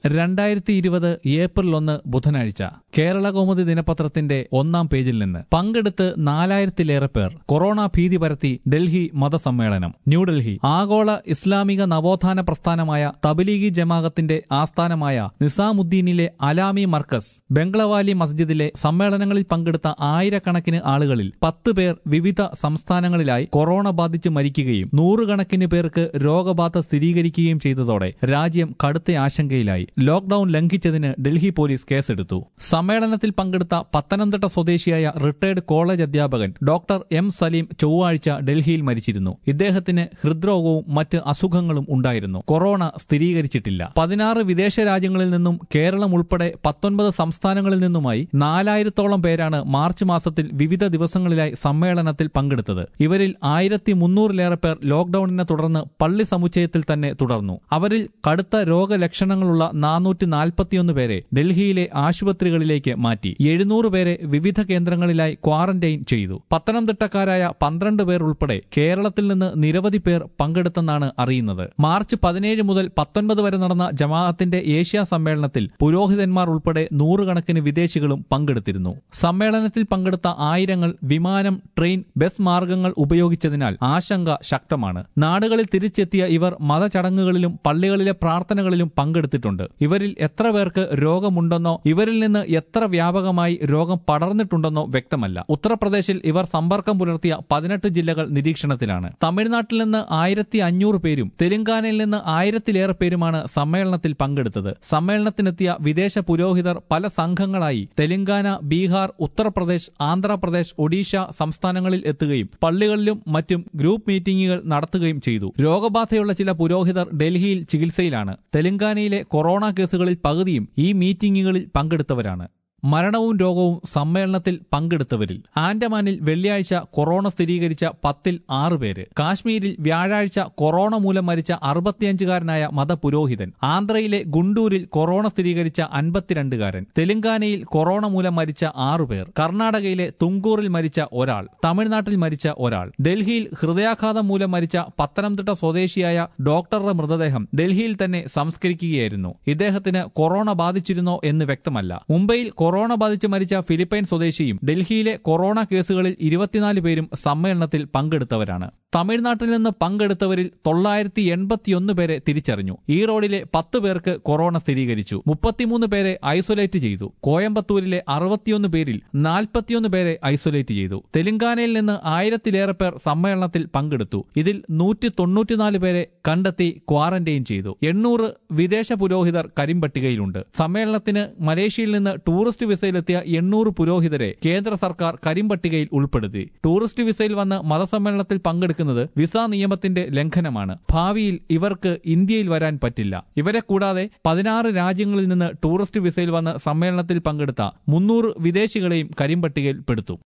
2020 April 1 ബുധനാഴ്ച കേരളകൗമുദി ദിനപത്രത്തിന്റെ 1-ാം പേജിൽ നിന്ന് പങ്കെടുത്ത് 4000-ലേറെ പേർ. കൊറോണ ഭീതി പരത്തി ഡൽഹി മതസമ്മേളനം. ന്യൂഡൽഹി. ആഗോള ഇസ്ലാമിക നവോത്ഥാന പ്രസ്ഥാനമായ തബ്ലീഗി ജമാഅത്തിന്റെ ആസ്ഥാനമായ നിസാമുദ്ദീനിലെ അലാമി മർക്കസ് ബംഗ്ലവാലി മസ്ജിദിലെ സമ്മേളനങ്ങളിൽ പങ്കെടുത്ത ആയിരക്കണക്കിന് ആളുകളിൽ 10 പേർ വിവിധ സംസ്ഥാനങ്ങളിലായി കൊറോണ ബാധിച്ച് മരിക്കുകയും നൂറുകണക്കിന് പേർക്ക് രോഗബാധ സ്ഥിരീകരിക്കുകയും ചെയ്തതോടെ രാജ്യം കടുത്ത ആശങ്കയിലായി. ലോക്ഡൌൺ ലംഘിച്ചതിന് ഡൽഹി പോലീസ് കേസെടുത്തു. സമ്മേളനത്തിൽ പങ്കെടുത്ത പത്തനംതിട്ട സ്വദേശിയായ റിട്ടയർഡ് കോളേജ് അധ്യാപകൻ ഡോക്ടർ എം സലീം ചൊവ്വാഴ്ച ഡൽഹിയിൽ മരിച്ചിരുന്നു. ഇദ്ദേഹത്തിന് ഹൃദ്രോഗവും മറ്റ് അസുഖങ്ങളും ഉണ്ടായിരുന്നു. കൊറോണ സ്ഥിരീകരിച്ചിട്ടില്ല. 16 വിദേശ രാജ്യങ്ങളിൽ നിന്നും കേരളം ഉൾപ്പെടെ 19 സംസ്ഥാനങ്ങളിൽ നിന്നുമായി 4000-ഓളം പേരാണ് മാർച്ച് മാസത്തിൽ വിവിധ ദിവസങ്ങളിലായി സമ്മേളനത്തിൽ പങ്കെടുത്തത്. ഇവരിൽ 1300-ലേറെ പേർ ലോക്ഡൌണിനെ തുടർന്ന് പള്ളി സമുച്ചയത്തിൽ തന്നെ തുടർന്നു. അവരിൽ കടുത്ത രോഗലക്ഷണങ്ങളുള്ള 441 പേരെ ഡൽഹിയിലെ ആശുപത്രികളിലേക്ക് മാറ്റി. 700 പേരെ വിവിധ കേന്ദ്രങ്ങളിലായി ക്വാറന്റൈൻ ചെയ്തു. പത്തനംതിട്ടക്കാരായ 12 പേർ ഉൾപ്പെടെ കേരളത്തിൽ നിന്ന് നിരവധി പേർ പങ്കെടുത്തെന്നാണ് അറിയുന്നത്. മാർച്ച് 17 മുതൽ 19 വരെ നടന്ന ജമാഅത്തിന്റെ ഏഷ്യ സമ്മേളനത്തിൽ പുരോഹിതന്മാർ ഉൾപ്പെടെ നൂറുകണക്കിന് വിദേശികളും പങ്കെടുത്തിരുന്നു. സമ്മേളനത്തിൽ പങ്കെടുത്ത ആയിരങ്ങൾ വിമാനം, ട്രെയിൻ, ബസ് മാർഗങ്ങൾ ഉപയോഗിച്ചതിനാൽ ആശങ്ക ശക്തമാണ്. നാടുകളിൽ തിരിച്ചെത്തിയ ഇവർ മതചടങ്ങുകളിലും പള്ളികളിലെ പ്രാർത്ഥനകളിലും പങ്കെടുത്തിട്ടുണ്ട്. ഇവരിൽ എത്ര പേർക്ക് രോഗമുണ്ടെന്നോ ഇവരിൽ നിന്ന് എത്ര വ്യാപകമായി രോഗം പടർന്നിട്ടുണ്ടെന്നോ വ്യക്തമല്ല. ഉത്തർപ്രദേശിൽ ഇവർ സമ്പർക്കം പുലർത്തിയ 18 ജില്ലകൾ നിരീക്ഷണത്തിലാണ്. തമിഴ്നാട്ടിൽ നിന്ന് 1500 പേരും തെലങ്കാനയിൽ നിന്ന് 1000-ലേറെ പേരുമാണ് സമ്മേളനത്തിൽ പങ്കെടുത്തത്. സമ്മേളനത്തിനെത്തിയ വിദേശ പുരോഹിതർ പല സംഘങ്ങളായി തെലങ്കാന, ബീഹാർ, ഉത്തർപ്രദേശ്, ആന്ധ്രാപ്രദേശ്, ഒഡീഷ സംസ്ഥാനങ്ങളിൽ എത്തുകയും പള്ളികളിലും മറ്റും ഗ്രൂപ്പ് മീറ്റിംഗുകൾ നടത്തുകയും ചെയ്തു. രോഗബാധയുള്ള ചില പുരോഹിതർ ഡൽഹിയിൽ ചികിത്സയിലാണ്. തെലങ്കാനയിലെ കൊറോണ കേസുകളിൽ പകുതിയും ഈ മീറ്റിംഗുകളിൽ പങ്കെടുത്തവരാണ്. മരണവും രോഗവും സമ്മേളനത്തിൽ പങ്കെടുത്തവരിൽ: ആൻഡമാനിൽ വെള്ളിയാഴ്ച കൊറോണ സ്ഥിരീകരിച്ച 10-ൽ 6 പേര്. കാശ്മീരിൽ വ്യാഴാഴ്ച കൊറോണ മൂലം മരിച്ച 65-കാരനായ മതപുരോഹിതൻ. ആന്ധ്രയിലെ ഗുണ്ടൂരിൽ കൊറോണ സ്ഥിരീകരിച്ച 52-കാരൻ. തെലങ്കാനയിൽ കൊറോണ മൂലം മരിച്ച 6 പേർ. കർണാടകയിലെ തുങ്കൂറിൽ മരിച്ച ഒരാൾ. തമിഴ്നാട്ടിൽ മരിച്ച ഒരാൾ. ഡൽഹിയിൽ ഹൃദയാഘാതം മൂലം മരിച്ച പത്തനംതിട്ട സ്വദേശിയായ ഡോക്ടറുടെ മൃതദേഹം ഡൽഹിയിൽ തന്നെ സംസ്കരിക്കുകയായിരുന്നു. ഇദ്ദേഹത്തിന് കൊറോണ ബാധിച്ചിരുന്നോ എന്ന് വ്യക്തമല്ല. മുംബൈയിൽ കൊറോണ ബാധിച്ച് മരിച്ച ഫിലിപ്പൈൻ സ്വദേശിയും. ഡൽഹിയിലെ കൊറോണ കേസുകളിൽ 24 പേരും സമ്മേളനത്തിൽ പങ്കെടുത്തവരാണ്. തമിഴ്നാട്ടിൽ നിന്ന് പങ്കെടുത്തവരിൽ 981 പേരെ തിരിച്ചറിഞ്ഞു. ഈറോഡിലെ 10 പേർക്ക് കൊറോണ സ്ഥിരീകരിച്ചു. 33 പേരെ ഐസൊലേറ്റ് ചെയ്തു. കോയമ്പത്തൂരിലെ 61 പേരിൽ 41 പേരെ ഐസൊലേറ്റ് ചെയ്തു. തെലങ്കാനയിൽ നിന്ന് 1000-ലേറെ പേർ സമ്മേളനത്തിൽ പങ്കെടുത്തു. ഇതിൽ 194 പേരെ കണ്ടെത്തി ക്വാറന്റൈൻ ചെയ്തു. 800 വിദേശ പുരോഹിതർ കരിമ്പട്ടികയിലുണ്ട്. സമ്മേളനത്തിന് മലേഷ്യയിൽ നിന്ന് ടൂറിസ്റ്റ് വിസയിലെത്തിയ 800 പുരോഹിതരെ കേന്ദ്ര സർക്കാർ കരിമ്പട്ടികയിൽ ഉൾപ്പെടുത്തി. ടൂറിസ്റ്റ് വിസയിൽ വന്ന് മതസമ്മേളനത്തിൽ പങ്കെടുക്കുന്നത് വിസ നിയമത്തിന്റെ ലംഘനമാണ്. ഭാവിയിൽ ഇവർക്ക് ഇന്ത്യയിൽ വരാൻ പറ്റില്ല. ഇവരെ കൂടാതെ 16 രാജ്യങ്ങളിൽ നിന്ന് ടൂറിസ്റ്റ് വിസയിൽ വന്ന് സമ്മേളനത്തിൽ പങ്കെടുത്ത 300 വിദേശികളെയും കരിമ്പട്ടികയിൽ പെടുത്തും.